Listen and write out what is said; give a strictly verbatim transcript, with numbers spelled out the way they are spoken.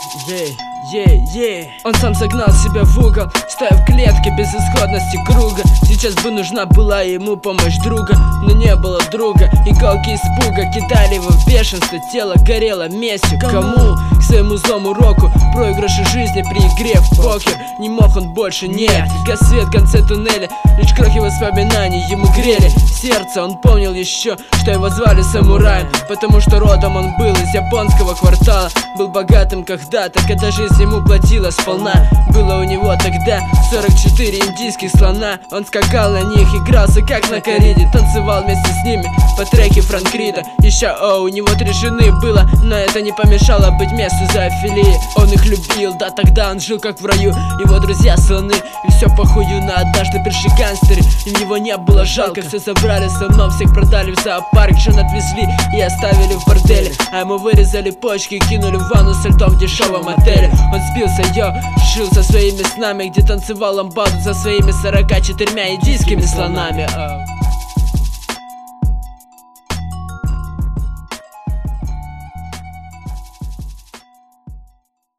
Ей, ей, ей. Он сам загнал себя в угол, стоя в клетке безысходности круга. Сейчас бы нужна была ему помощь друга, но не было друга. Иголки испуга кидали его в бешенство, тело горело местью. Кому? К своему злому року, проигрыши жизни при игре в покер. Не мог он больше, нет, гас свет в конце туннеля, лишь крохи воспоминаний ему грели сердце. Он помнил еще, что его звали самураем, потому что родом он был из японского квартала. Был богатым когда-то, когда жизнь ему платила сполна. Было у него тогда сорок четыре индийских слона. Он скакал на них, игрался как на кориде, танцевал вместе с ними по треке Франк Рида. Еще о, у него три жены было, но это не помешало быть месту зоофилии. Он их любил, да тогда он жил как в раю. Его друзья слоны, и все похую на однажды пришли гангстеры. Им его не было жалко, все забрали со мной, всех продали в зоопарк. Жен отвезли и оставили в борделе, а ему вырезали почки и кинули в ванну со льдом в дешевом отеле. Он спился, йо, жил со своими снами, где танцевал ламбаду за своими сорока четырьмя индийскими слонами.